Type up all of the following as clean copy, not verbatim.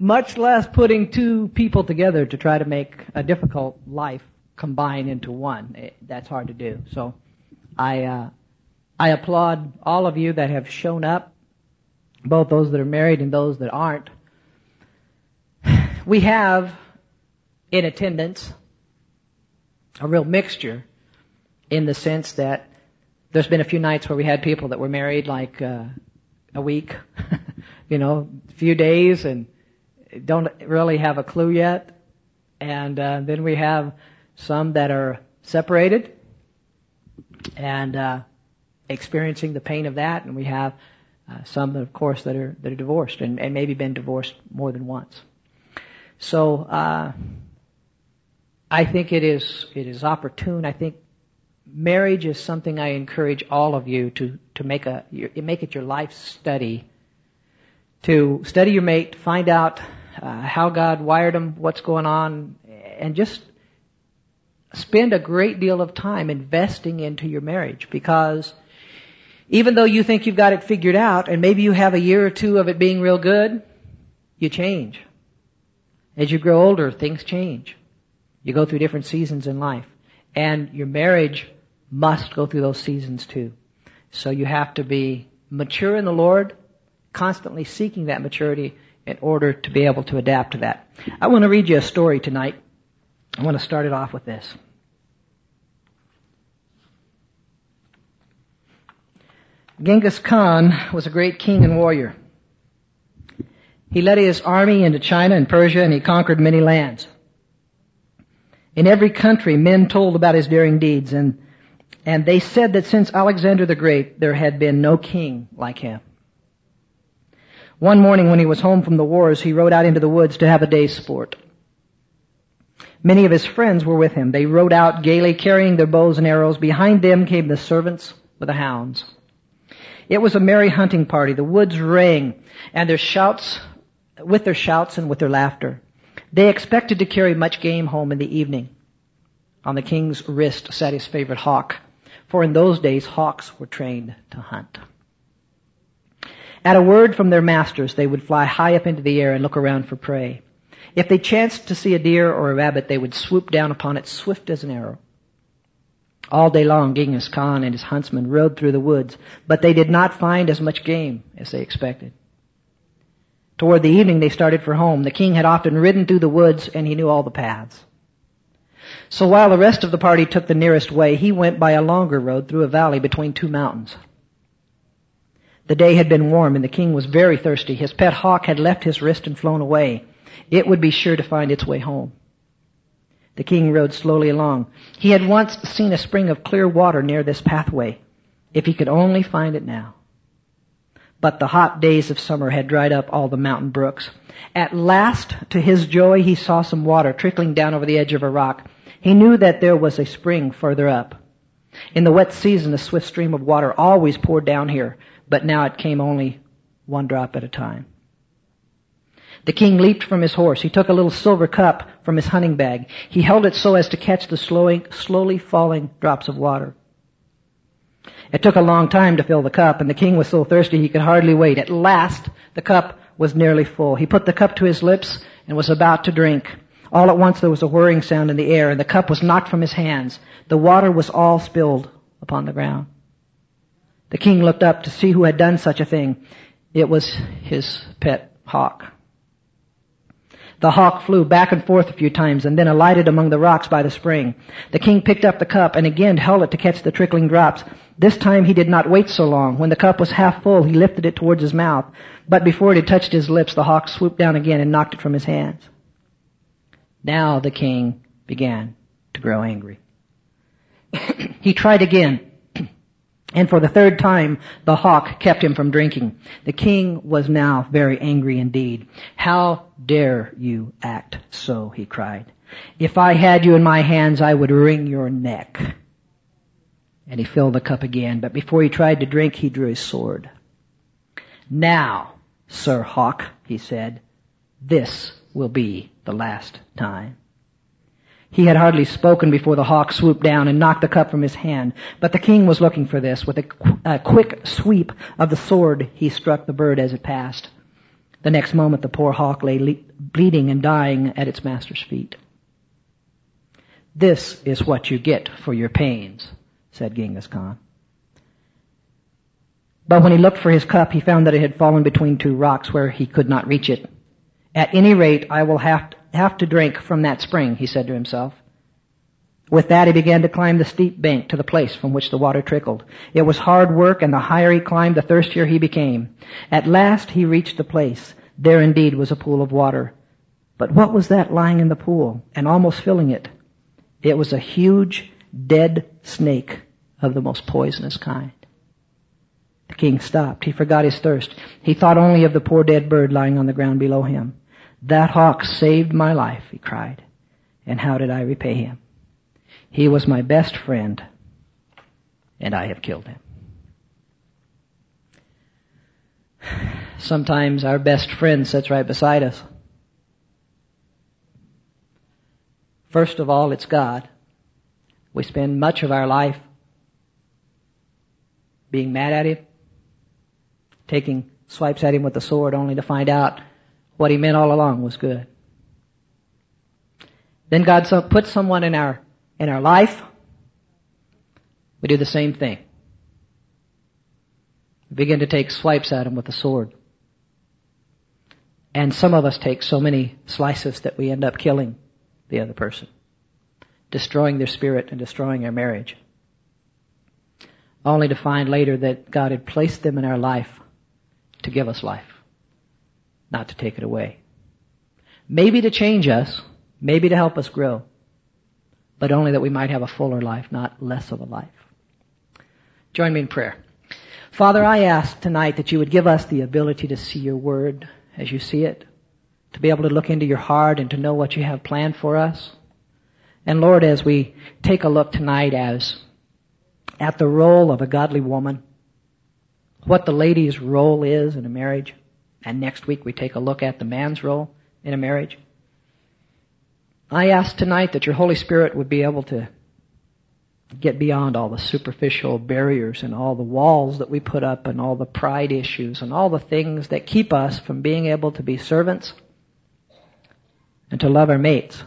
much less putting two people together to try to make a difficult life combine into one. That's hard to do. So I applaud all of you that have shown up, both those that are married and those that aren't. We have in attendance a real mixture in the sense that there's been a few nights where we had people that were married like a week, a few days, and don't really have a clue yet. And then we have some that are separated and experiencing the pain of that, and we have some, of course, that are divorced and maybe been divorced more than once. So I think it is opportune. I think marriage is something I encourage all of you to make it your life study. To study your mate, find out how God wired them, what's going on, and just spend a great deal of time investing into your marriage. Because even though you think you've got it figured out, and maybe you have a year or two of it being real good, you change. As you grow older, things change. You go through different seasons in life. And your marriage must go through those seasons too. So you have to be mature in the Lord, constantly seeking that maturity in order to be able to adapt to that. I want to read you a story tonight. I want to start it off with this. Genghis Khan was a great king and warrior. He led his army into China and Persia, and he conquered many lands. In every country, men told about his daring deeds, and they said that since Alexander the Great, there had been no king like him. One morning when he was home from the wars, he rode out into the woods to have a day's sport. Many of his friends were with him. They rode out gaily, carrying their bows and arrows. Behind them came the servants with the hounds. It was a merry hunting party. The woods rang, and their shouts and with their laughter. They expected to carry much game home in the evening. On the king's wrist sat his favorite hawk, for in those days hawks were trained to hunt. At a word from their masters, they would fly high up into the air and look around for prey. If they chanced to see a deer or a rabbit, they would swoop down upon it swift as an arrow. All day long, Genghis Khan and his huntsmen rode through the woods, but they did not find as much game as they expected. Toward the evening, they started for home. The king had often ridden through the woods, and he knew all the paths. So while the rest of the party took the nearest way, he went by a longer road through a valley between two mountains. The day had been warm, and the king was very thirsty. His pet hawk had left his wrist and flown away. It would be sure to find its way home. The king rode slowly along. He had once seen a spring of clear water near this pathway. If he could only find it now. But the hot days of summer had dried up all the mountain brooks. At last, to his joy, he saw some water trickling down over the edge of a rock. He knew that there was a spring further up. In the wet season, a swift stream of water always poured down here, but now it came only one drop at a time. The king leaped from his horse. He took a little silver cup from his hunting bag. He held it so as to catch the slowly falling drops of water. It took a long time to fill the cup, and the king was so thirsty he could hardly wait. At last, the cup was nearly full. He put the cup to his lips and was about to drink. All at once there was a whirring sound in the air, and the cup was knocked from his hands. The water was all spilled upon the ground. The king looked up to see who had done such a thing. It was his pet hawk. The hawk flew back and forth a few times and then alighted among the rocks by the spring. The king picked up the cup and again held it to catch the trickling drops. This time he did not wait so long. When the cup was half full, he lifted it towards his mouth. But before it had touched his lips, the hawk swooped down again and knocked it from his hands. Now the king began to grow angry. He tried again. And for the third time, the hawk kept him from drinking. The king was now very angry indeed. "How dare you act so?" he cried. "If I had you in my hands, I would wring your neck." And he filled the cup again, but before he tried to drink, he drew his sword. "Now, Sir Hawk," he said, "this will be the last time." He had hardly spoken before the hawk swooped down and knocked the cup from his hand. But the king was looking for this. With a quick sweep of the sword, he struck the bird as it passed. The next moment, the poor hawk lay bleeding and dying at its master's feet. "This is what you get for your pains," said Genghis Khan. But when he looked for his cup, he found that it had fallen between two rocks where he could not reach it. "At any rate, I will have to drink from that spring," he said to himself. With that, he began to climb the steep bank to the place from which the water trickled. It was hard work, and the higher he climbed, the thirstier he became. At last, he reached the place. There indeed was a pool of water. But what was that lying in the pool and almost filling it? It was a huge, dead snake of the most poisonous kind. The king stopped. He forgot his thirst. He thought only of the poor dead bird lying on the ground below him. "That hawk saved my life," he cried. "And how did I repay him? He was my best friend, and I have killed him." Sometimes our best friend sits right beside us. First of all, it's God. We spend much of our life being mad at Him, taking swipes at Him with the sword only to find out what He meant all along was good. Then God puts someone in our life. We do the same thing. We begin to take swipes at Him with the sword. And some of us take so many slices that we end up killing the other person, destroying their spirit and destroying their marriage, only to find later that God had placed them in our life to give us life, not to take it away. Maybe to change us, maybe to help us grow, but only that we might have a fuller life, not less of a life. Join me in prayer. Father, I ask tonight that you would give us the ability to see your word as you see it, to be able to look into your heart and to know what you have planned for us. And Lord, as we take a look tonight at the role of a godly woman, what the lady's role is in a marriage, and next week we take a look at the man's role in a marriage, I ask tonight that your Holy Spirit would be able to get beyond all the superficial barriers and all the walls that we put up and all the pride issues and all the things that keep us from being able to be servants and to love our mates.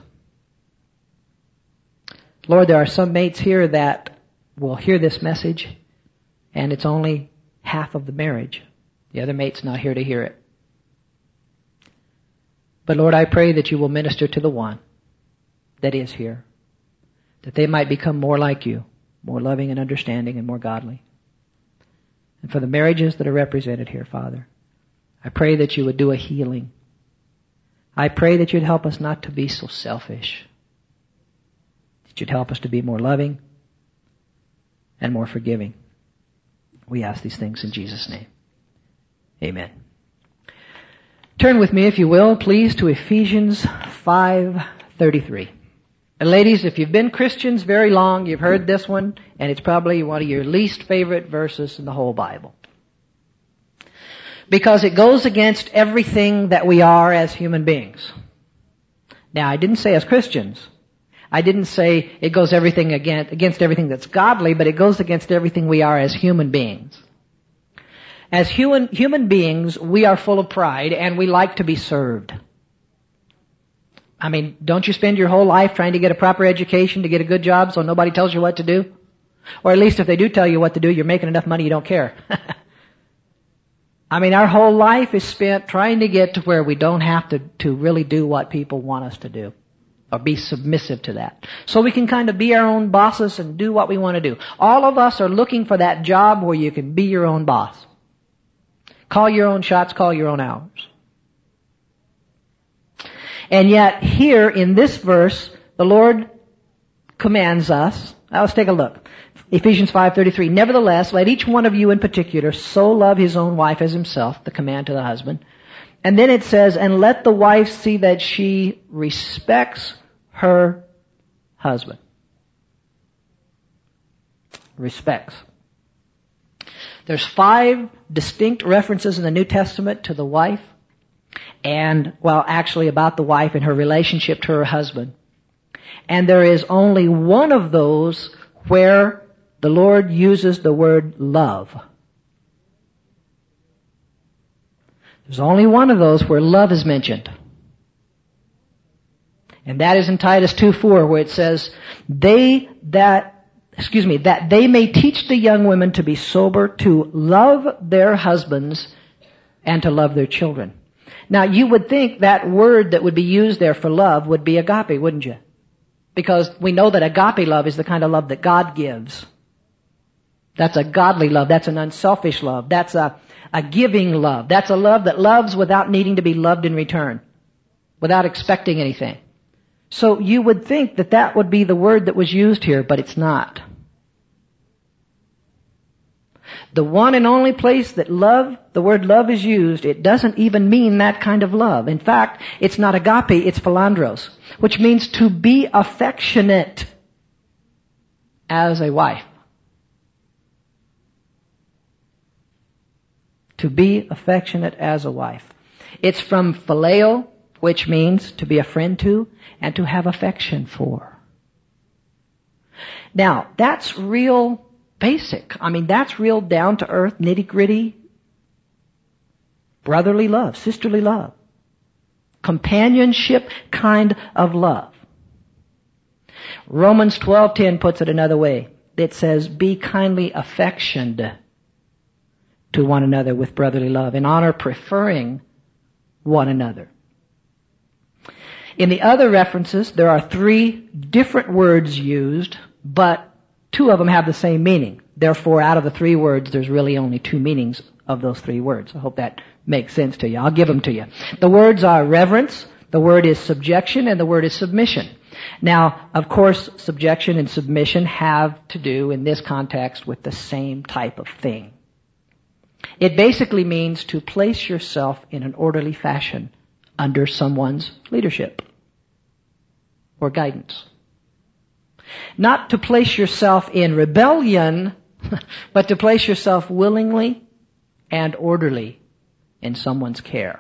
Lord, there are some mates here that will hear this message and it's only half of the marriage. The other mate's not here to hear it. But Lord, I pray that you will minister to the one that is here, that they might become more like you, more loving and understanding and more godly. And for the marriages that are represented here, Father, I pray that you would do a healing. I pray that you'd help us not to be so selfish, that you'd help us to be more loving and more forgiving. We ask these things in Jesus' name. Amen. Turn with me, if you will, please, to Ephesians 5:33. And ladies, if you've been Christians very long, you've heard this one, and it's probably one of your least favorite verses in the whole Bible. Because it goes against everything that we are as human beings. Now, I didn't say as Christians. I didn't say it goes against everything that's godly, but it goes against everything we are as human beings. As human beings, we are full of pride, and we like to be served. I mean, don't you spend your whole life trying to get a proper education, to get a good job so nobody tells you what to do? Or at least if they do tell you what to do, you're making enough money you don't care. I mean, our whole life is spent trying to get to where we don't have to really do what people want us to do, or be submissive to that. So we can kind of be our own bosses and do what we want to do. All of us are looking for that job where you can be your own boss. Call your own shots, call your own hours. And yet here in this verse, the Lord commands us. Now let's take a look. Ephesians 5:33. Nevertheless, let each one of you in particular so love his own wife as himself, the command to the husband. And then it says, and let the wife see that she respects her husband. Respects. There's 5 distinct references in the New Testament to the wife. And, well, actually about the wife and her relationship to her husband. And there is only one of those where the Lord uses the word love. There's only one of those where love is mentioned. And that is in Titus 2:4, where it says, that they may teach the young women to be sober, to love their husbands, and to love their children. Now, you would think that word that would be used there for love would be agape, wouldn't you? Because we know that agape love is the kind of love that God gives. That's a godly love. That's an unselfish love. That's a giving love. That's a love that loves without needing to be loved in return, without expecting anything. So you would think that that would be the word that was used here, but it's not. The one and only place that the word love is used, it doesn't even mean that kind of love. In fact, it's not agape, it's philandros, which means to be affectionate as a wife. To be affectionate as a wife. It's from phileo, which means to be a friend to and to have affection for. Now, that's real basic. I mean, that's real down to earth, nitty gritty, brotherly love, sisterly love, companionship kind of love. Romans 12:10 puts it another way. It says, be kindly affectioned to one another with brotherly love, in honor preferring one another. In the other references, there are 3 different words used, but 2 of them have the same meaning. Therefore, out of the 3 words, there's really only 2 meanings of those 3 words. I hope that makes sense to you. I'll give them to you. The words are reverence, the word is subjection, and the word is submission. Now, of course, subjection and submission have to do, in this context, with the same type of thing. It basically means to place yourself in an orderly fashion under someone's leadership or guidance. Not to place yourself in rebellion, but to place yourself willingly and orderly in someone's care.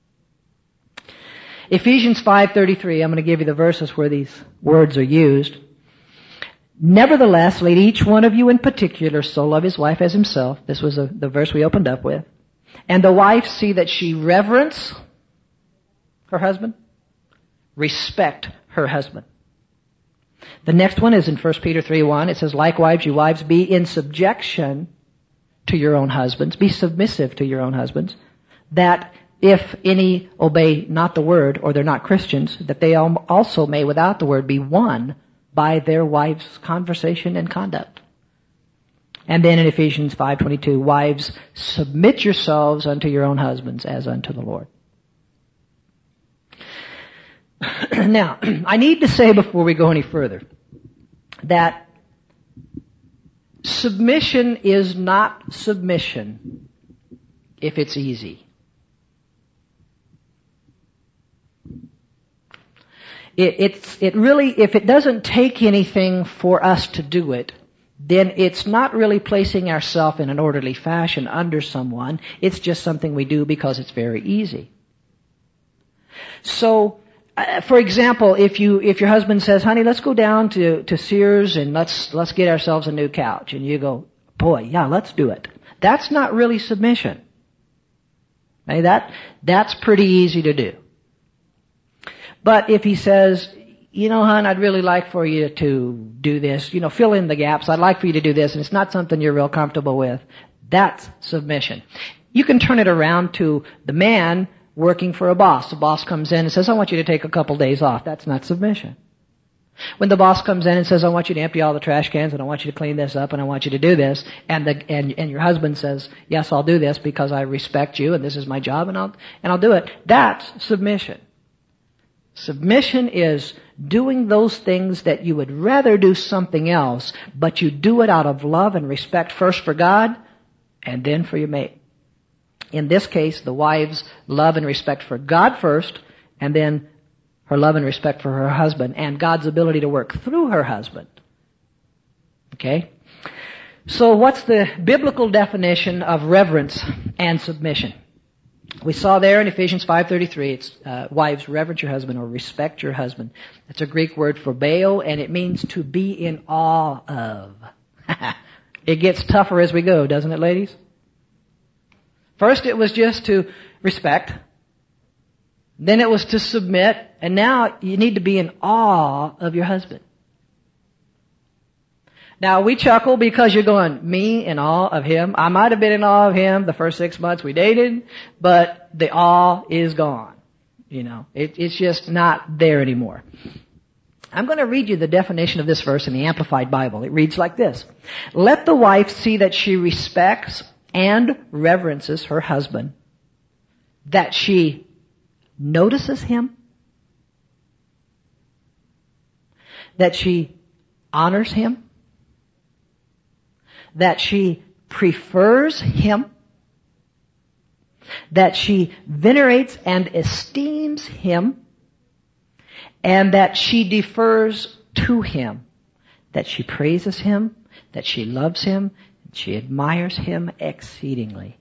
Ephesians 5:33, I'm going to give you the verses where these words are used. Nevertheless, let each one of you in particular so love his wife as himself. This was the verse we opened up with. And the wife see that she reverence her husband, respect her husband. The next one is in 1 Peter 3:1. It says, likewise, you wives, be in subjection to your own husbands. Be submissive to your own husbands. That if any obey not the word, or they're not Christians, that they also may without the word be won by their wife's conversation and conduct. And then in Ephesians 5:22, wives, submit yourselves unto your own husbands as unto the Lord. Now, I need to say before we go any further that submission is not submission if it's easy. It really, if it doesn't take anything for us to do it, then it's not really placing ourselves in an orderly fashion under someone. It's just something we do because it's very easy. So, for example, if your husband says, honey, let's go down to Sears and let's get ourselves a new couch. And you go, boy, yeah, let's do it. That's not really submission. Okay, that's pretty easy to do. But if he says, hon, I'd really like for you to do this, fill in the gaps. I'd like for you to do this, and it's not something you're real comfortable with. That's submission. You can turn it around to the man working for a boss. The boss comes in and says, I want you to take a couple days off. That's not submission. When the boss comes in and says, I want you to empty all the trash cans, and I want you to clean this up, and I want you to do this, and your husband says, yes, I'll do this because I respect you, and this is my job, and I'll do it. That's submission. Submission is doing those things that you would rather do something else, but you do it out of love and respect first for God and then for your mate. In this case, the wife's love and respect for God first, and then her love and respect for her husband, and God's ability to work through her husband. Okay? So what's the biblical definition of reverence and submission? We saw there in Ephesians 5:33, it's wives, reverence your husband or respect your husband. That's a Greek word for bao, and it means to be in awe of. It gets tougher as we go, doesn't it, ladies? First it was just to respect. Then it was to submit, and now you need to be in awe of your husband. Now we chuckle because you're going, me in awe of him? I might have been in awe of him the first 6 months we dated, but the awe is gone. You know, it's just not there anymore. I'm going to read you the definition of this verse in the Amplified Bible. It reads like this. Let the wife see that she respects and reverences her husband, that she notices him, that she honors him, that she prefers him, that she venerates and esteems him, and that she defers to him, that she praises him, that she loves him, and she admires him exceedingly.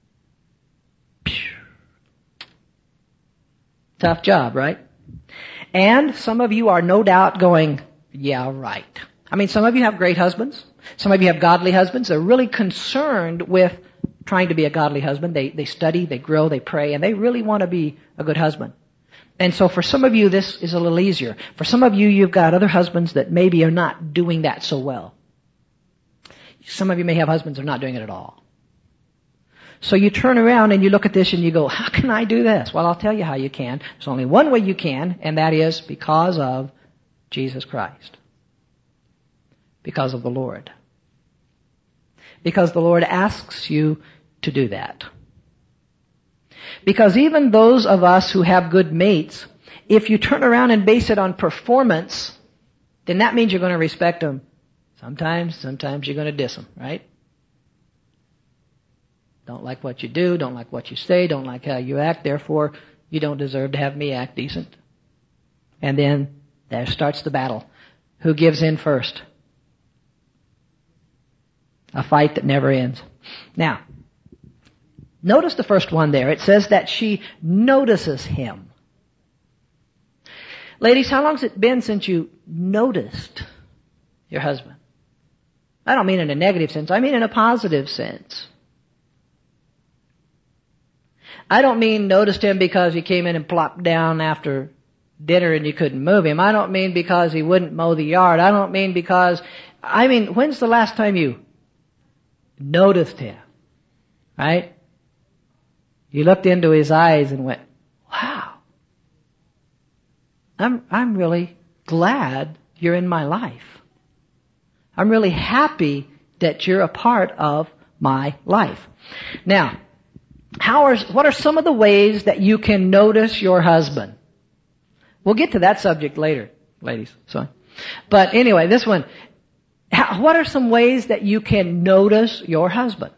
Tough job, right? And some of you are no doubt going, yeah, right. I mean, some of you have great husbands. Some of you have godly husbands. They're really concerned with trying to be a godly husband. They study, they grow, they pray, and they really want to be a good husband. And so for some of you, this is a little easier. For some of you, you've got other husbands that maybe are not doing that so well. Some of you may have husbands that are not doing it at all. So you turn around and you look at this and you go, how can I do this? Well, I'll tell you how you can. There's only one way you can, and that is because of Jesus Christ. Because of the Lord. Because the Lord asks you to do that. Because even those of us who have good mates, if you turn around and base it on performance, then that means you're going to respect them. Sometimes you're going to diss them, right? Don't like what you do, don't like what you say, don't like how you act, therefore you don't deserve to have me act decent. And then there starts the battle. Who gives in first? A fight that never ends. Now, notice the first one there. It says that she notices him. Ladies, how long has it been since you noticed your husband? I don't mean in a negative sense. I mean in a positive sense. I don't mean noticed him because he came in and plopped down after dinner and you couldn't move him. I don't mean because he wouldn't mow the yard. I don't mean because... I mean, when's the last time you noticed him? Right? You looked into his eyes and went, wow, I'm really glad you're in my life. I'm really happy that you're a part of my life. Now, what are some of the ways that you can notice your husband? We'll get to that subject later, ladies. Sorry. But anyway, this one, what are some ways that you can notice your husband?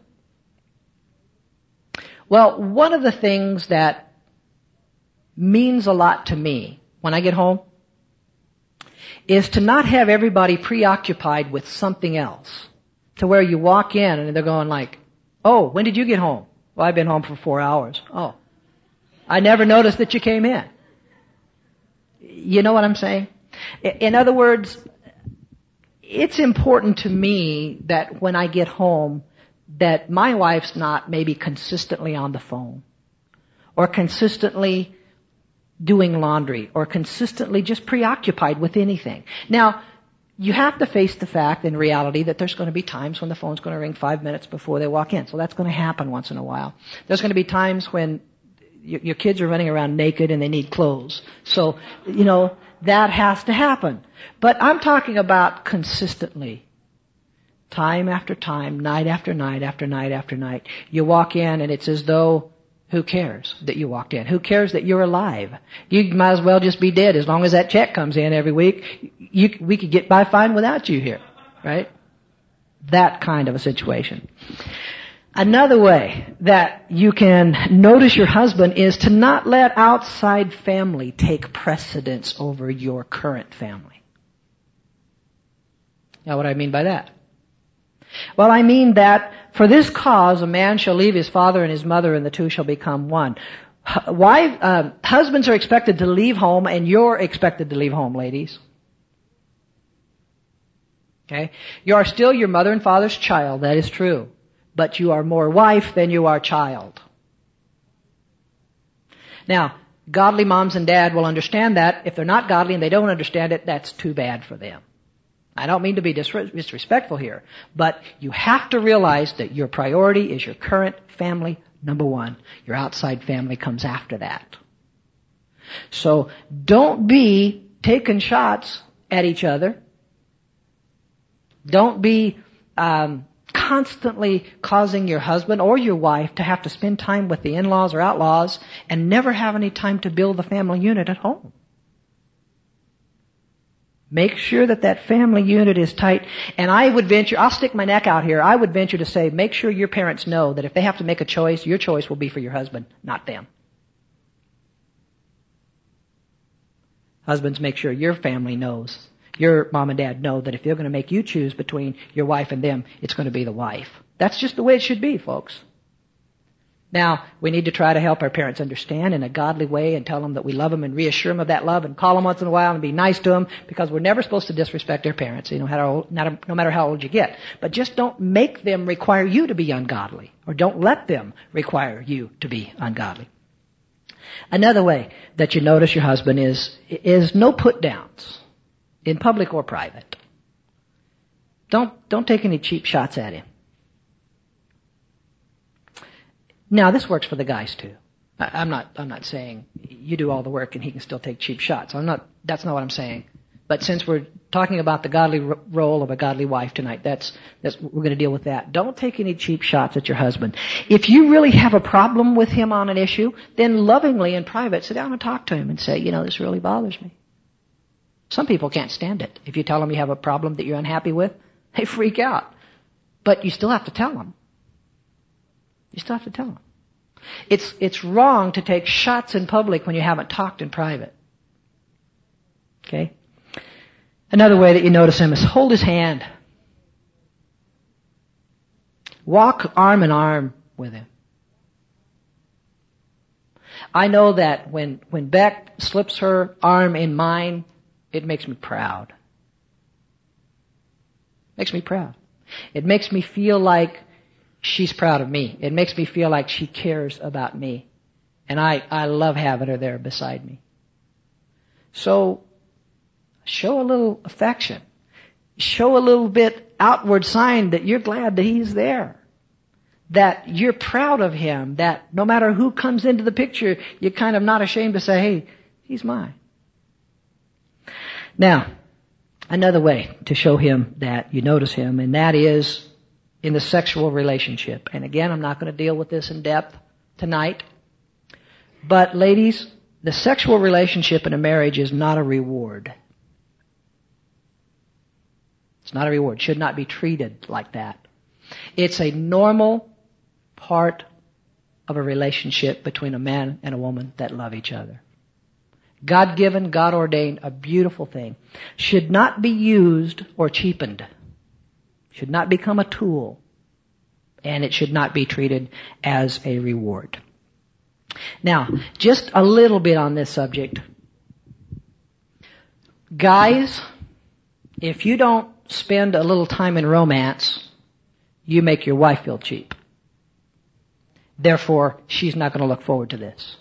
Well, one of the things that means a lot to me when I get home is to not have everybody preoccupied with something else. To where you walk in and they're going like, oh, when did you get home? Well, I've been home for 4 hours. Oh, I never noticed that you came in. You know what I'm saying? In other words, it's important to me that when I get home, that my wife's not maybe consistently on the phone, or consistently doing laundry, or consistently just preoccupied with anything. Now, you have to face the fact in reality that there's going to be times when the phone's going to ring 5 minutes before they walk in. So that's going to happen once in a while. There's going to be times when your kids are running around naked and they need clothes. So, that has to happen. But I'm talking about consistently. Time after time, night after night after night after night. You walk in and it's as though, who cares that you walked in? Who cares that you're alive? You might as well just be dead as long as that check comes in every week. We could get by fine without you here, right? That kind of a situation. Another way that you can notice your husband is to not let outside family take precedence over your current family. Now, what do I mean by that? Well, I mean that for this cause a man shall leave his father and his mother, and the two shall become one. Husbands are expected to leave home, and you're expected to leave home, ladies. Okay? You are still your mother and father's child, that is true. But you are more wife than you are child. Now, Godly moms and dad will understand that. If they're not godly and they don't understand it, that's too bad for them. I don't mean to be disrespectful here, but you have to realize that your priority is your current family, number one. Your outside family comes after that. So don't be taking shots at each other. Don't be constantly causing your husband or your wife to have to spend time with the in-laws or outlaws and never have any time to build the family unit at home. Make sure that that family unit is tight. And I would venture, I'll stick my neck out here, I would venture to say, make sure your parents know that if they have to make a choice, your choice will be for your husband, not them. Husbands, make sure your family knows, your mom and dad know that if they're going to make you choose between your wife and them, it's going to be the wife. That's just the way it should be, folks. Now, we need to try to help our parents understand in a godly way and tell them that we love them and reassure them of that love and call them once in a while and be nice to them, because we're never supposed to disrespect our parents, no matter how old you get. But just don't make them require you to be ungodly, or don't let them require you to be ungodly. Another way that you notice your husband is no put downs, in public or private. Don't take any cheap shots at him. Now, this works for the guys too. I'm not saying you do all the work and he can still take cheap shots. That's not what I'm saying. But since we're talking about the godly role of a godly wife tonight, we're going to deal with that. Don't take any cheap shots at your husband. If you really have a problem with him on an issue, then lovingly in private, sit down and talk to him and say, this really bothers me. Some people can't stand it. If you tell them you have a problem that you're unhappy with, they freak out. But you still have to tell them. You still have to tell them. It's wrong to take shots in public when you haven't talked in private. Okay? Another way that you notice him is hold his hand. Walk arm in arm with him. I know that when Beck slips her arm in mine, it makes me proud. It makes me proud. It makes me feel like she's proud of me. It makes me feel like she cares about me. And I love having her there beside me. So, show a little affection. Show a little bit outward sign that you're glad that he's there. That you're proud of him. That no matter who comes into the picture, you're kind of not ashamed to say, hey, he's mine. Now, another way to show him that you notice him, and that is in the sexual relationship. And again, I'm not going to deal with this in depth tonight. But ladies, the sexual relationship in a marriage is not a reward. It's not a reward. It should not be treated like that. It's a normal part of a relationship between a man and a woman that love each other. God-given, God-ordained, a beautiful thing. Should not be used or cheapened. Should not become a tool. And it should not be treated as a reward. Now, just a little bit on this subject. Guys, if you don't spend a little time in romance, you make your wife feel cheap. Therefore, she's not going to look forward to this.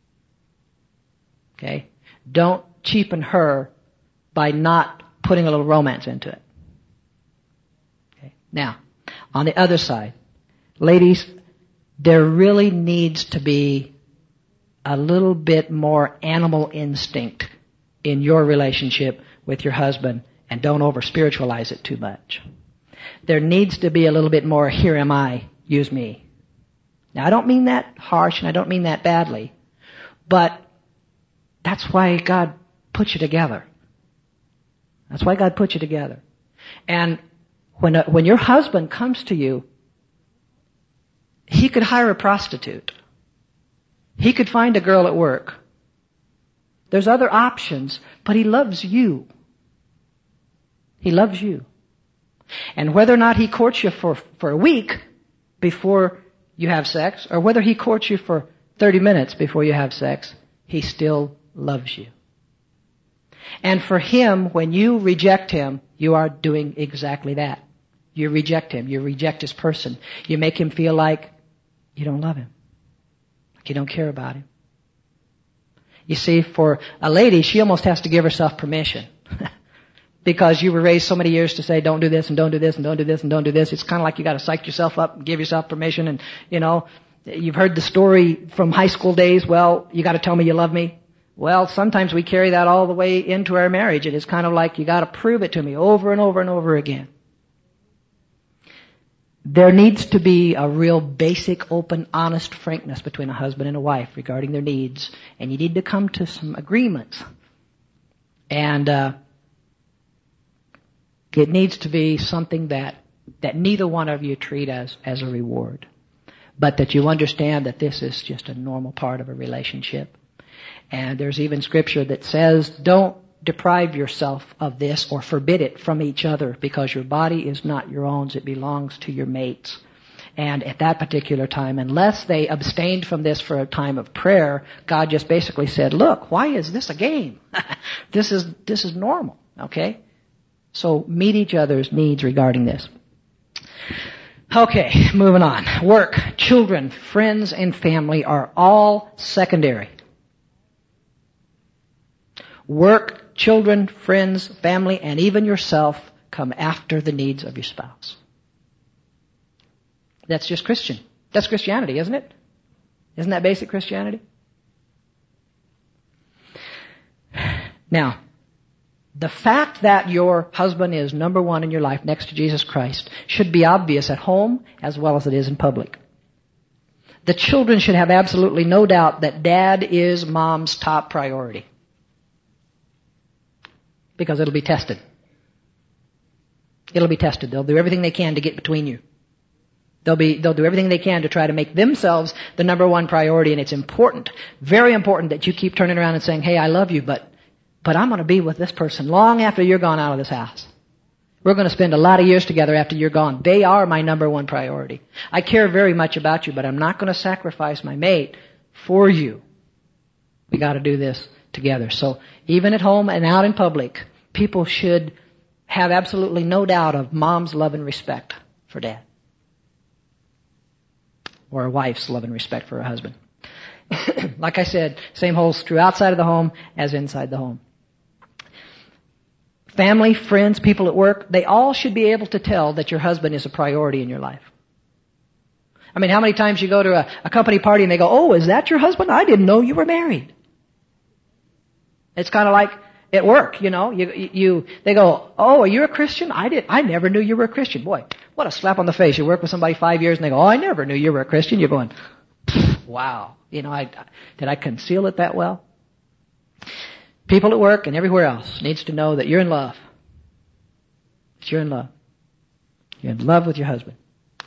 Okay? Don't cheapen her by not putting a little romance into it. Okay? Now, on the other side, ladies, there really needs to be a little bit more animal instinct in your relationship with your husband, and don't over-spiritualize it too much. There needs to be a little bit more, here am I, use me. Now, I don't mean that harsh, and I don't mean that badly, but that's why God put you together. That's why God put you together. And when your husband comes to you, he could hire a prostitute. He could find a girl at work. There's other options, but he loves you. He loves you. And whether or not he courts you for a week before you have sex, or whether he courts you for 30 minutes before you have sex, he still loves you. And for him, when you reject him, you are doing exactly that. You reject him. You reject his person. You make him feel like you don't love him. Like you don't care about him. You see, for a lady, she almost has to give herself permission. Because you were raised so many years to say, don't do this and don't do this and don't do this and don't do this. It's kind of like you got to psych yourself up and give yourself permission. And, you've heard the story from high school days. Well, you got to tell me you love me. Well, sometimes we carry that all the way into our marriage. It is kind of like you got to prove it to me over and over and over again. There needs to be a real basic, open, honest frankness between a husband and a wife regarding their needs. And you need to come to some agreements. And, it needs to be something that neither one of you treat as a reward, but that you understand that this is just a normal part of a relationship. And there's even scripture that says, don't deprive yourself of this or forbid it from each other, because your body is not your own, it belongs to your mates. And at that particular time, unless they abstained from this for a time of prayer, God just basically said, look, why is this a game? This is normal, okay? So meet each other's needs regarding this. Okay, moving on. Work, children, friends, and family are all secondary. Work, children, friends, family, and even yourself come after the needs of your spouse. That's just Christian. That's Christianity, isn't it? Isn't that basic Christianity? Now, the fact that your husband is number one in your life next to Jesus Christ should be obvious at home as well as it is in public. The children should have absolutely no doubt that dad is mom's top priority. Because it'll be tested. It'll be tested. They'll do everything they can to get between you. They'll do everything they can to try to make themselves the number one priority, and it's important, very important, that you keep turning around and saying, hey, I love you, but I'm going to be with this person long after you're gone out of this house. We're going to spend a lot of years together after you're gone. They are my number one priority. I care very much about you, but I'm not going to sacrifice my mate for you. We got to do this together. So even at home and out in public, people should have absolutely no doubt of mom's love and respect for dad. Or a wife's love and respect for her husband. Like I said, same holds true outside of the home as inside the home. Family, friends, people at work, they all should be able to tell that your husband is a priority in your life. I mean, how many times you go to a company party and they go, oh, is that your husband? I didn't know you were married. It's kind of like at work, they go, oh, are you a Christian? I never knew you were a Christian. Boy, what a slap on the face. You work with somebody 5 years and they go, oh, I never knew you were a Christian. You're going, wow. Did I conceal it that well? People at work and everywhere else needs to know that you're in love. That you're in love. You're in love with your husband.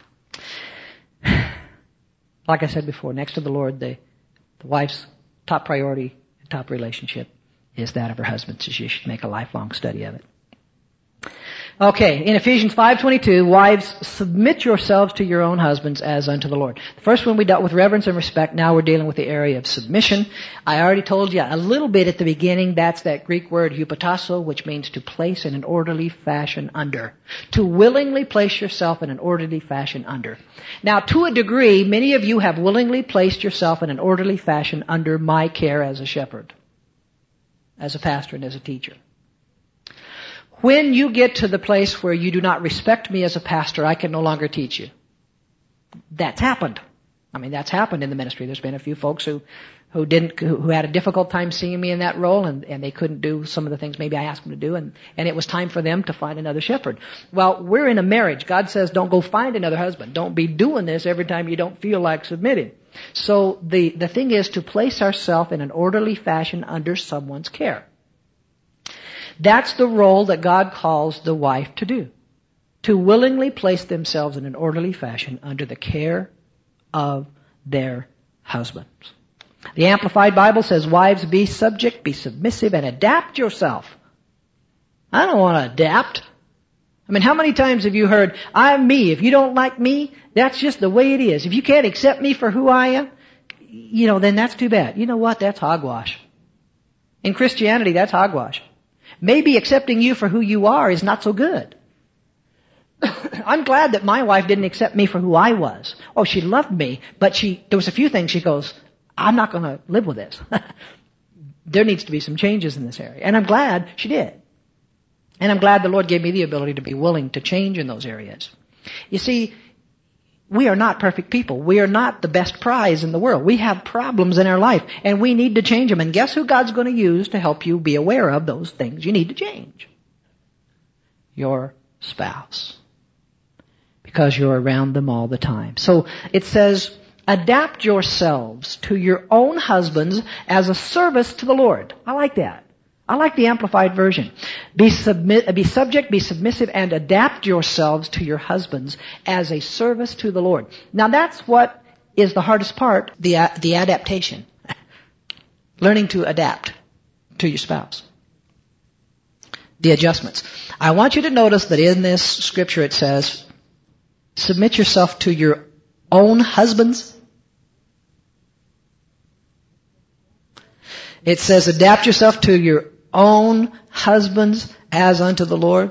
Like I said before, next to the Lord, the wife's top priority, top relationship is that of her husband. So she should make a lifelong study of it. Okay, in Ephesians 5:22, wives, submit yourselves to your own husbands as unto the Lord. The first one we dealt with reverence and respect. Now we're dealing with the area of submission. I already told you a little bit at the beginning. That's that Greek word hupotasso, which means to place in an orderly fashion under. To willingly place yourself in an orderly fashion under. Now, to a degree, many of you have willingly placed yourself in an orderly fashion under my care as a shepherd, as a pastor, and as a teacher. When you get to the place where you do not respect me as a pastor, I can no longer teach you. That's happened. I mean, that's happened in the ministry. There's been a few folks who had a difficult time seeing me in that role, and they couldn't do some of the things maybe I asked them to do, and it was time for them to find another shepherd. Well, we're in a marriage. God says, don't go find another husband. Don't be doing this every time you don't feel like submitting. So the thing is to place ourselves in an orderly fashion under someone's care. That's the role that God calls the wife to do. To willingly place themselves in an orderly fashion under the care of their husbands. The Amplified Bible says, wives, be subject, be submissive, and adapt yourself. I don't want to adapt. I mean, how many times have you heard, I'm me. If you don't like me, that's just the way it is. If you can't accept me for who I am, then that's too bad. You know what? That's hogwash. In Christianity, that's hogwash. Maybe accepting you for who you are is not so good. I'm glad that my wife didn't accept me for who I was. Oh, she loved me, but there was a few things she goes, I'm not going to live with this. there needs to be some changes in this area. And I'm glad she did. And I'm glad the Lord gave me the ability to be willing to change in those areas. You see, we are not perfect people. We are not the best prize in the world. We have problems in our life, and we need to change them. And guess who God's going to use to help you be aware of those things you need to change? Your spouse. Because you're around them all the time. So it says, adapt yourselves to your own husbands as a service to the Lord. I like that. I like the Amplified Version. Be subject, be submissive, and adapt yourselves to your husbands as a service to the Lord. Now that's what is the hardest part, the adaptation. Learning to adapt to your spouse. The adjustments. I want you to notice that in this scripture it says, submit yourself to your own husbands. It says, adapt yourself to your own husbands as unto the Lord.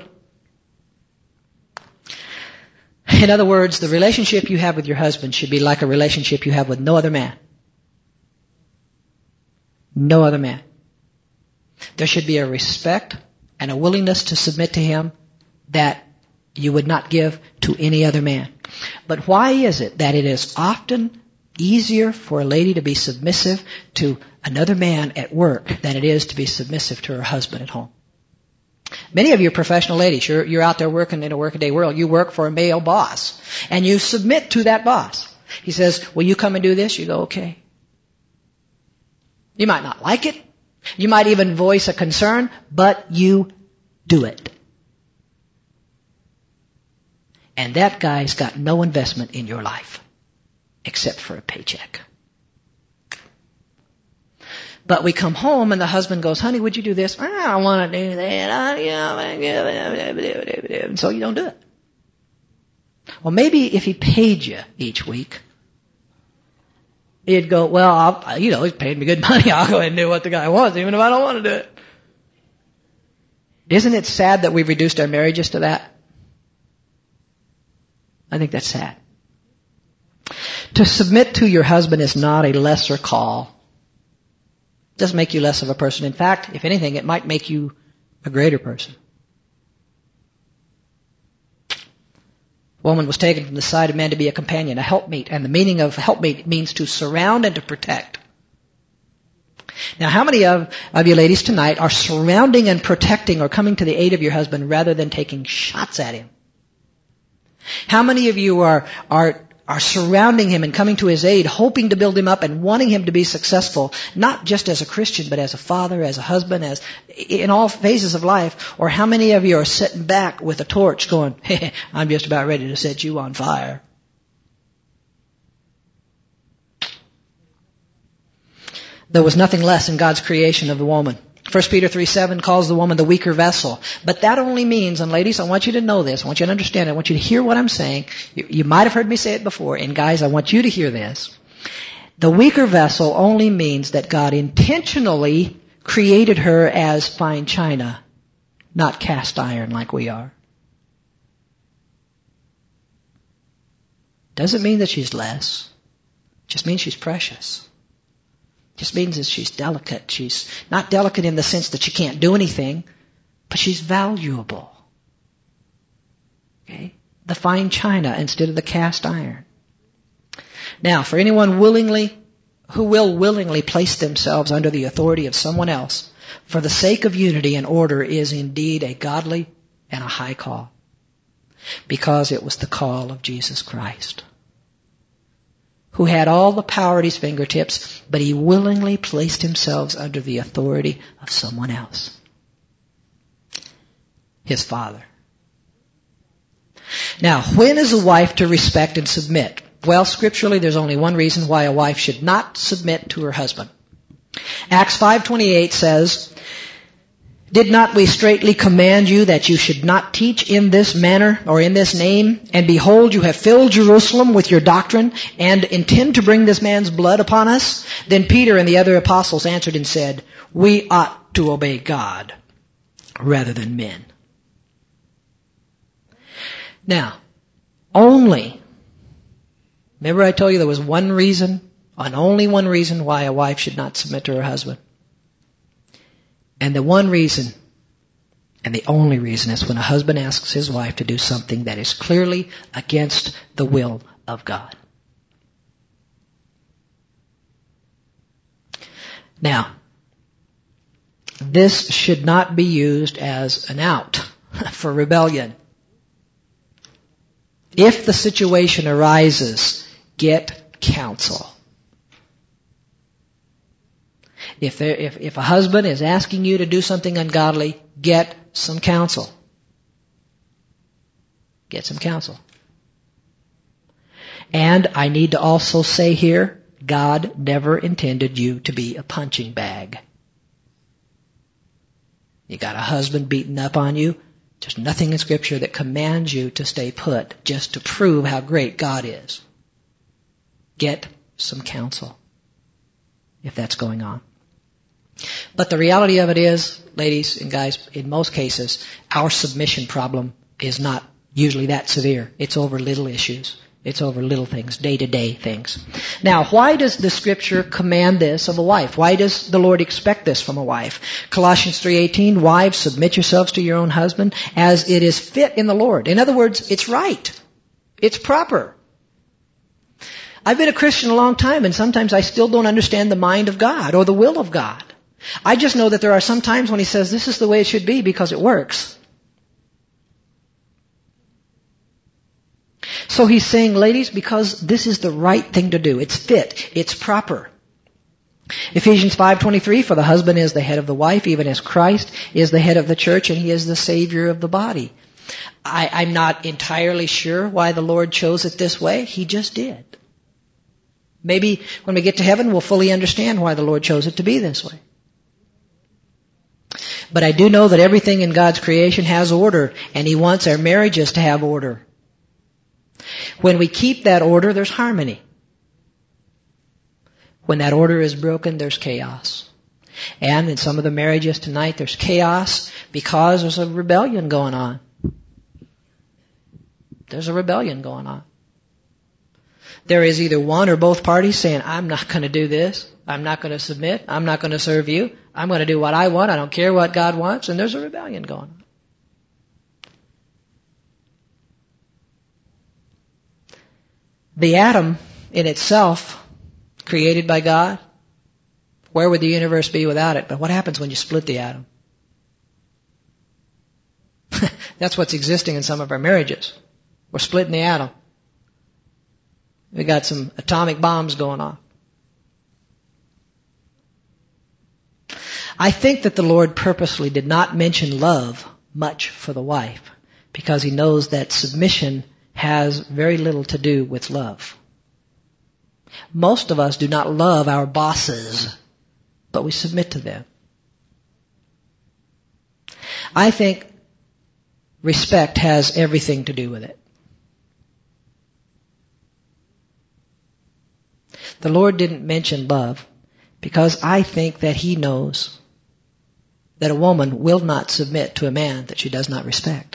In other words, the relationship you have with your husband should be like a relationship you have with no other man. No other man. There should be a respect and a willingness to submit to him that you would not give to any other man. But why is it that it is often easier for a lady to be submissive to another man at work than it is to be submissive to her husband at home? Many of you professional ladies, you're out there working in a workaday world. You work for a male boss, and you submit to that boss. He says, will you come and do this? You go, okay. You might not like it. You might even voice a concern, but you do it. And that guy's got no investment in your life except for a paycheck. But we come home and the husband goes, honey, would you do this? I don't want to do that. And so you don't do it. Well, maybe if he paid you each week, you'd go, well, he's paid me good money. I'll go ahead and do what the guy wants, even if I don't want to do it. Isn't it sad that we've reduced our marriages to that? I think that's sad. To submit to your husband is not a lesser call. It doesn't make you less of a person. In fact, if anything, it might make you a greater person. Woman was taken from the side of man to be a companion, a helpmeet. And the meaning of helpmeet means to surround and to protect. Now, how many of you ladies tonight are surrounding and protecting or coming to the aid of your husband rather than taking shots at him? How many of you are surrounding him and coming to his aid, hoping to build him up and wanting him to be successful, not just as a Christian, but as a father, as a husband, as in all phases of life? Or how many of you are sitting back with a torch going, hey, I'm just about ready to set you on fire? There was nothing less in God's creation of the woman. 1 Peter 3:7 calls the woman the weaker vessel. But that only means, and ladies, I want you to know this. I want you to understand it. I want you to hear what I'm saying. You might have heard me say it before. And guys, I want you to hear this. The weaker vessel only means that God intentionally created her as fine china, not cast iron like we are. Doesn't mean that she's less. Just means she's precious. Just means that she's delicate. She's not delicate in the sense that she can't do anything, but she's valuable. Okay? The fine china instead of the cast iron. Now, for anyone who will willingly place themselves under the authority of someone else, for the sake of unity and order, is indeed a godly and a high call, because it was the call of Jesus Christ, who had all the power at his fingertips, but he willingly placed himself under the authority of someone else. His father. Now, when is a wife to respect and submit? Well, scripturally, there's only one reason why a wife should not submit to her husband. Acts 5:28 says, did not we straitly command you that you should not teach in this manner or in this name? And behold, you have filled Jerusalem with your doctrine and intend to bring this man's blood upon us? Then Peter and the other apostles answered and said, we ought to obey God rather than men. Now, remember I told you there was one reason, and only one reason why a wife should not submit to her husband. And the one reason, and the only reason, is when a husband asks his wife to do something that is clearly against the will of God. Now, this should not be used as an out for rebellion. If the situation arises, get counsel. If a husband is asking you to do something ungodly, get some counsel. Get some counsel. And I need to also say here, God never intended you to be a punching bag. You got a husband beating up on you. There's nothing in Scripture that commands you to stay put just to prove how great God is. Get some counsel if that's going on. But the reality of it is, ladies and guys, in most cases, our submission problem is not usually that severe. It's over little issues. It's over little things, day-to-day things. Now, why does the Scripture command this of a wife? Why does the Lord expect this from a wife? Colossians 3:18, wives, submit yourselves to your own husband as it is fit in the Lord. In other words, it's right. It's proper. I've been a Christian a long time, and sometimes I still don't understand the mind of God or the will of God. I just know that there are some times when He says this is the way it should be because it works. So He's saying, ladies, because this is the right thing to do. It's fit. It's proper. Ephesians 5:23, for the husband is the head of the wife, even as Christ is the head of the church, and He is the Savior of the body. I'm not entirely sure why the Lord chose it this way. He just did. Maybe when we get to heaven, we'll fully understand why the Lord chose it to be this way. But I do know that everything in God's creation has order, and He wants our marriages to have order. When we keep that order, there's harmony. When that order is broken, there's chaos. And in some of the marriages tonight, there's chaos because there's a rebellion going on. There's a rebellion going on. There is either one or both parties saying, I'm not going to do this. I'm not going to submit. I'm not going to serve you. I'm going to do what I want. I don't care what God wants. And there's a rebellion going on. The atom in itself, created by God, where would the universe be without it? But what happens when you split the atom? That's what's existing in some of our marriages. We're splitting the atom. We got some atomic bombs going on. I think that the Lord purposely did not mention love much for the wife because He knows that submission has very little to do with love. Most of us do not love our bosses, but we submit to them. I think respect has everything to do with it. The Lord didn't mention love because I think that He knows that a woman will not submit to a man that she does not respect.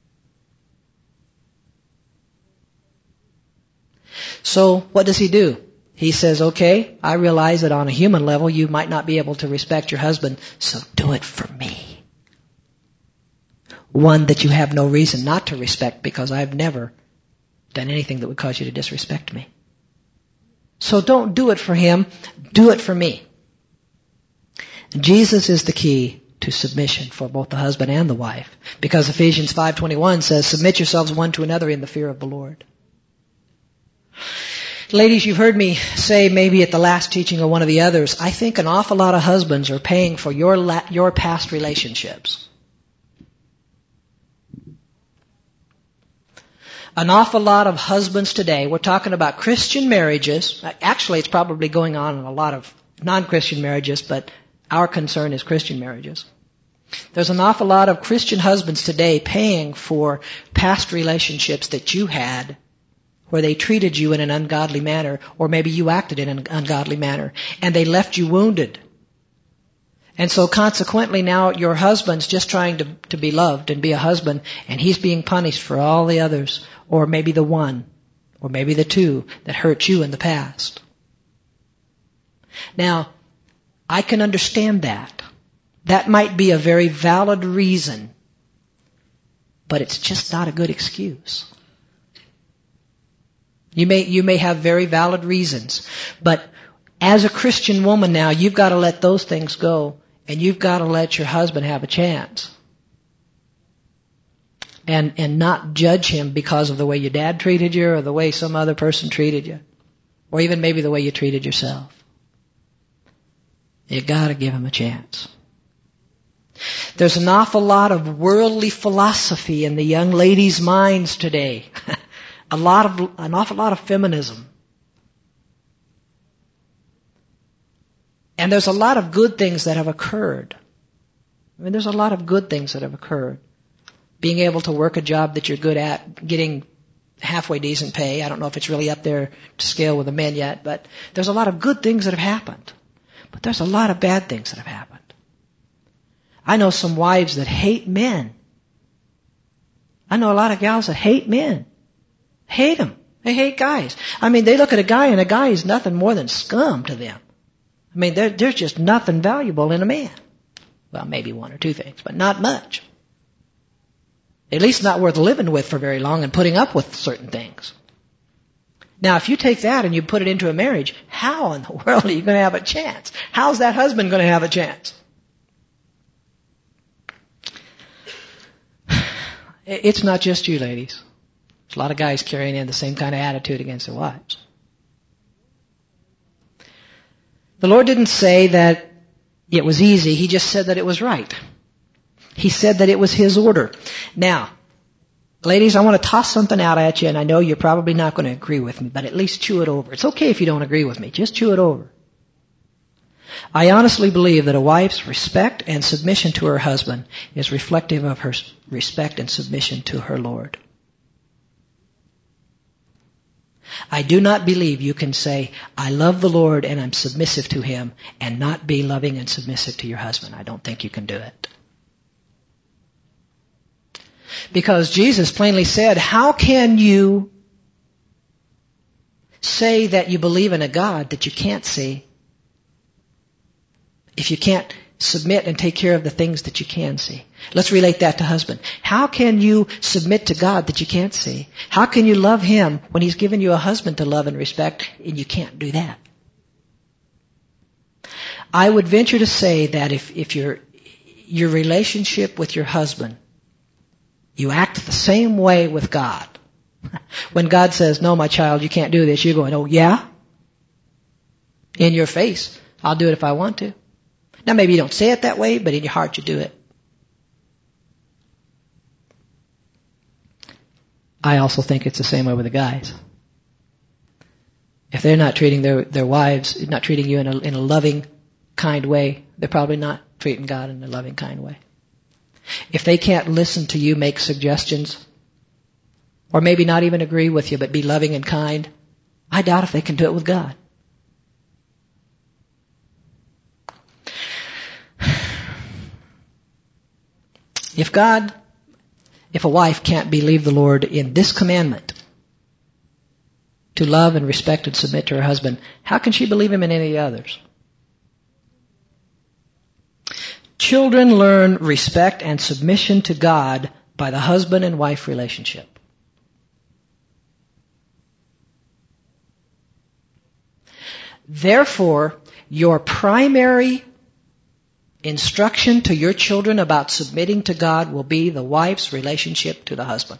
So what does He do? He says, okay, I realize that on a human level you might not be able to respect your husband, so do it for me. One that you have no reason not to respect because I've never done anything that would cause you to disrespect me. So don't do it for him, do it for me. Jesus is the key to submission for both the husband and the wife, because Ephesians 5:21 says, submit yourselves one to another in the fear of the Lord. Ladies, you've heard me say maybe at the last teaching or one of the others, I think an awful lot of husbands are paying for your past relationships. An awful lot of husbands today, we're talking about Christian marriages. Actually, it's probably going on in a lot of non-Christian marriages, but our concern is Christian marriages. There's an awful lot of Christian husbands today paying for past relationships that you had where they treated you in an ungodly manner, or maybe you acted in an ungodly manner, and they left you wounded. And so consequently now your husband's just trying to be loved and be a husband, and he's being punished for all the others, or maybe the one, or maybe the two that hurt you in the past. Now, I can understand that, That might be a very valid reason, but it's just not a good excuse. You may have very valid reasons, but as a Christian woman now, you've got to let those things go, and you've got to let your husband have a chance. And not judge him because of the way your dad treated you or the way some other person treated you. Or even maybe the way you treated yourself. You gotta give him a chance. There's an awful lot of worldly philosophy in the young ladies' minds today. An awful lot of feminism. And there's a lot of good things that have occurred. I mean, there's a lot of good things that have occurred. Being able to work a job that you're good at, getting halfway decent pay. I don't know if it's really up there to scale with the men yet, but there's a lot of good things that have happened. But there's a lot of bad things that have happened. I know some wives that hate men. I know a lot of gals that hate men. Hate them. They hate guys. I mean, they look at a guy and a guy is nothing more than scum to them. I mean, there's just nothing valuable in a man. Well, maybe one or two things, but not much. At least not worth living with for very long and putting up with certain things. Now, if you take that and you put it into a marriage, how in the world are you going to have a chance? How's that husband going to have a chance? It's not just you, ladies. There's a lot of guys carrying in the same kind of attitude against their wives. The Lord didn't say that it was easy. He just said that it was right. He said that it was His order. Now, ladies, I want to toss something out at you, and I know you're probably not going to agree with me, but at least chew it over. It's okay if you don't agree with me. Just chew it over. I honestly believe that a wife's respect and submission to her husband is reflective of her respect and submission to her Lord. I do not believe you can say, I love the Lord and I'm submissive to Him, and not be loving and submissive to your husband. I don't think you can do it. Because Jesus plainly said, how can you say that you believe in a God that you can't see if you can't submit and take care of the things that you can see? Let's relate that to husband. How can you submit to God that you can't see? How can you love Him when He's given you a husband to love and respect and you can't do that? I would venture to say that if your relationship with your husband, you act the same way with God. When God says, no, my child, you can't do this, you're going, oh, yeah? In your face. I'll do it if I want to. Now, maybe you don't say it that way, but in your heart you do it. I also think it's the same way with the guys. If they're not treating their wives, not treating you in a loving, kind way, they're probably not treating God in a loving, kind way. If they can't listen to you make suggestions, or maybe not even agree with you, but be loving and kind, I doubt if they can do it with God. If a wife can't believe the Lord in this commandment, to love and respect and submit to her husband, how can she believe Him in any others? Children learn respect and submission to God by the husband and wife relationship. Therefore, your primary instruction to your children about submitting to God will be the wife's relationship to the husband.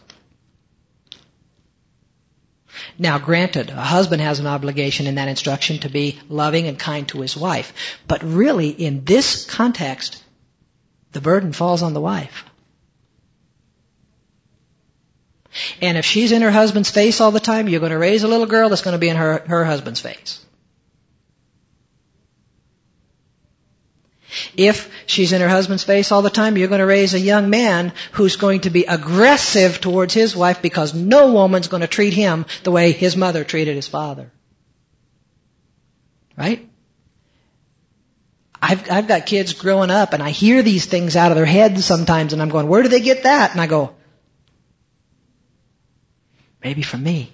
Now, granted, a husband has an obligation in that instruction to be loving and kind to his wife. But really, in this context, the burden falls on the wife. And if she's in her husband's face all the time, you're going to raise a little girl that's going to be in her husband's face. If she's in her husband's face all the time, you're going to raise a young man who's going to be aggressive towards his wife because no woman's going to treat him the way his mother treated his father. Right? I've got kids growing up and I hear these things out of their heads sometimes and I'm going, where do they get that? And I go, maybe from me.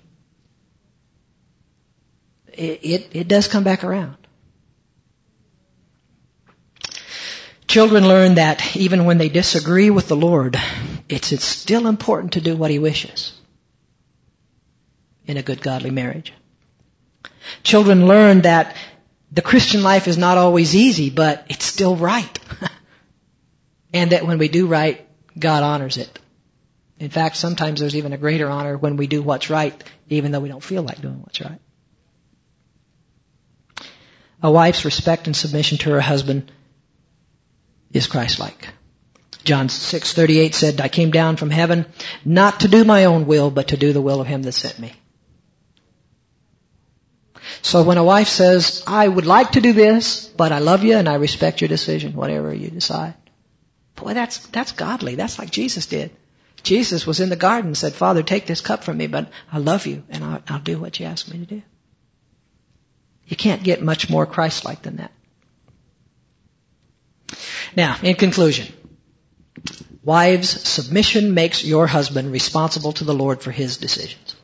It does come back around. Children learn that even when they disagree with the Lord, it's still important to do what He wishes in a good godly marriage. Children learn that the Christian life is not always easy, but it's still right. And that when we do right, God honors it. In fact, sometimes there's even a greater honor when we do what's right, even though we don't feel like doing what's right. A wife's respect and submission to her husband is Christ-like. John 6:38 said, I came down from heaven not to do my own will, but to do the will of Him that sent me. So when a wife says, I would like to do this, but I love you and I respect your decision, whatever you decide. Boy, that's godly. That's like Jesus did. Jesus was in the garden and said, Father, take this cup from me, but I love you and I'll do what you ask me to do. You can't get much more Christ-like than that. Now, in conclusion, wives, submission makes your husband responsible to the Lord for His decisions.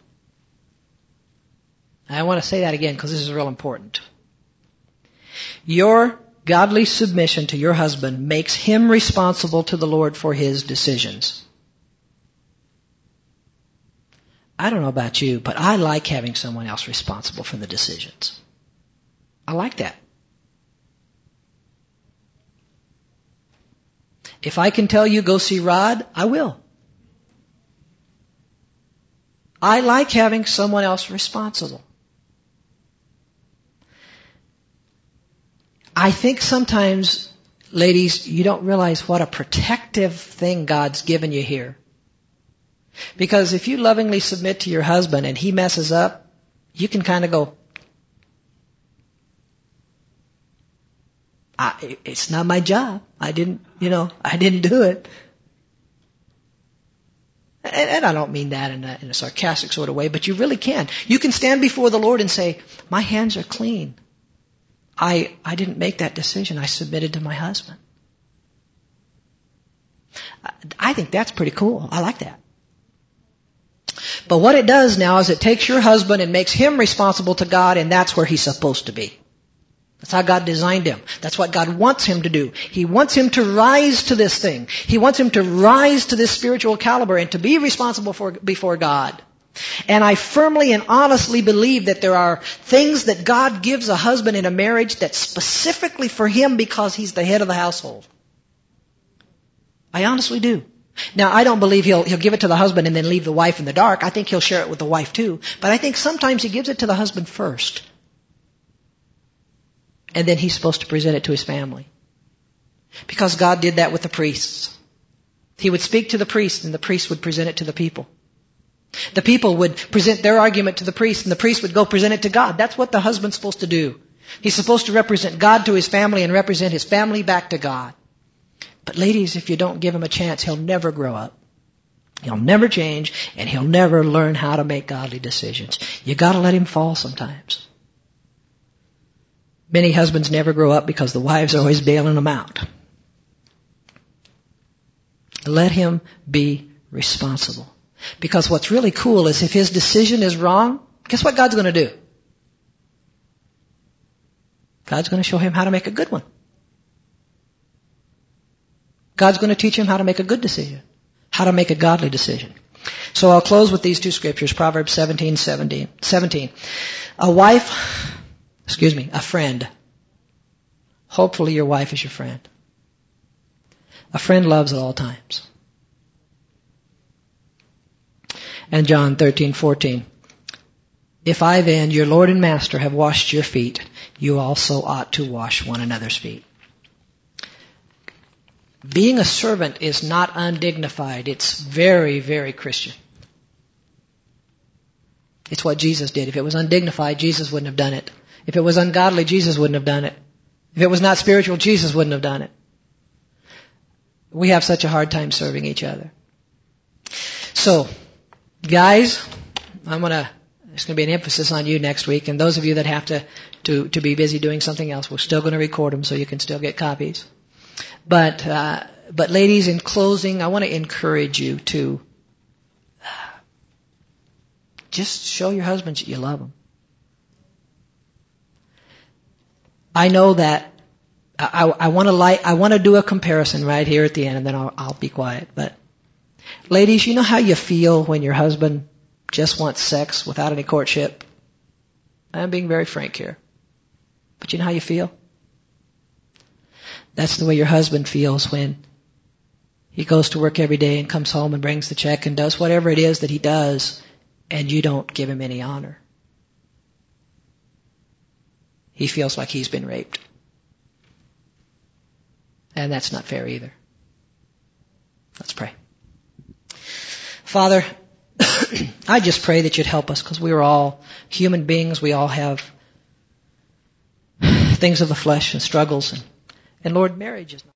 I want to say that again because this is real important. Your godly submission to your husband makes him responsible to the Lord for His decisions. I don't know about you, but I like having someone else responsible for the decisions. I like that. If I can tell you go see Rod, I will. I like having someone else responsible. I think sometimes, ladies, you don't realize what a protective thing God's given you here. Because if you lovingly submit to your husband and he messes up, you can kind of go, it's not my job. I didn't do it. And I don't mean that in a sarcastic sort of way, but you really can. You can stand before the Lord and say, my hands are clean. I didn't make that decision. I submitted to my husband. I think that's pretty cool. I like that. But what it does now is it takes your husband and makes him responsible to God, and that's where he's supposed to be. That's how God designed him. That's what God wants him to do. He wants him to rise to this thing. He wants him to rise to this spiritual caliber and to be responsible before God. And I firmly and honestly believe that there are things that God gives a husband in a marriage that's specifically for him because he's the head of the household. I honestly do. Now, I don't believe he'll give it to the husband and then leave the wife in the dark. I think he'll share it with the wife too. But I think sometimes he gives it to the husband first. And then he's supposed to present it to his family. Because God did that with the priests. He would speak to the priest and the priest would present it to the people. The people would present their argument to the priest and the priest would go present it to God. That's what the husband's supposed to do. He's supposed to represent God to his family and represent his family back to God. But ladies, if you don't give him a chance, he'll never grow up. He'll never change and he'll never learn how to make godly decisions. You gotta let him fall sometimes. Many husbands never grow up because the wives are always bailing them out. Let him be responsible. Because what's really cool is if his decision is wrong, guess what God's going to do? God's going to show him how to make a good one. God's going to teach him how to make a good decision, how to make a godly decision. So I'll close with these two scriptures, Proverbs 17:17. A friend. Hopefully your wife is your friend. A friend loves at all times. And John 13:14. If I then, your Lord and Master, have washed your feet, you also ought to wash one another's feet. Being a servant is not undignified. It's very, very Christian. It's what Jesus did. If it was undignified, Jesus wouldn't have done it. If it was ungodly, Jesus wouldn't have done it. If it was not spiritual, Jesus wouldn't have done it. We have such a hard time serving each other. So, guys, there's going to be an emphasis on you next week, and those of you that have to be busy doing something else, we're still going to record them so you can still get copies. But ladies, in closing, I want to encourage you to just show your husbands that you love them. I know that I want to do a comparison right here at the end, and then I'll be quiet. But ladies, you know how you feel when your husband just wants sex without any courtship? I'm being very frank here. But you know how you feel? That's the way your husband feels when he goes to work every day and comes home and brings the check and does whatever it is that he does, and you don't give him any honor. He feels like he's been raped. And that's not fair either. Let's pray. Father, I just pray that you'd help us, because we are all human beings. We all have things of the flesh and struggles. And Lord, marriage is not